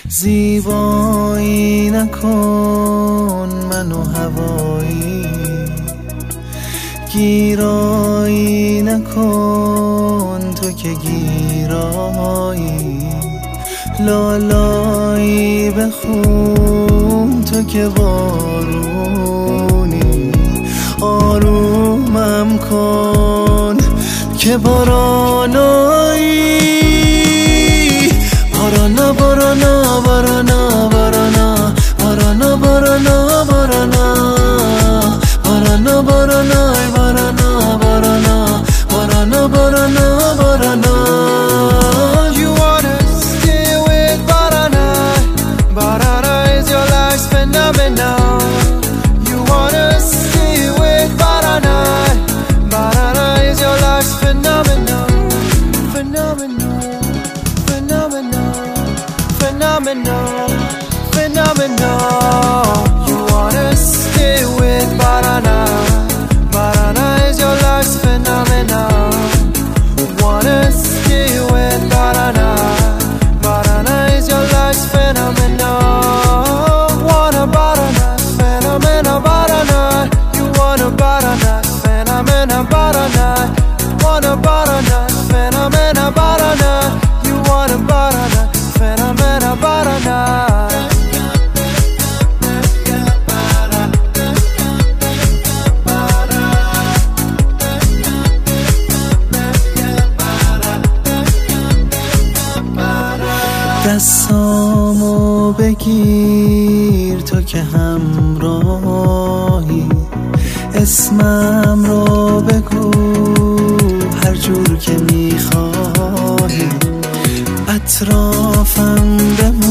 زیبایی نکن منو هوایی، گیرایی نکن تو که گیرایی، لالایی بخون تو که بارونی، آرومم کن که بارانایی. بارانا بارانا بارانا بارانا بارانا بارانا بارانا بارانا بارانا بارانا بارانا بارانا بارانا بارانا. You wanna stay with Barana. Barana is your life's phenomenon. You wanna stay with Barana. Barana is your life's phenomenon. Phenomenon, phenomenon, phenomenon, phenomenon. You wanna stay with Barana. Barana is your life's phenomenon. Wanna stay with Barana. Barana is your life's phenomenon. Wanna Barana, phenomena Barana. You wanna Barana, phenomena Barana. Wanna Barana, phenomena Barana. You wanna Barana, phenomena Barana. دستامو بگیر تو که همراهی، اسمم رو بگو هر جور که میخواهی، اطرافم بمون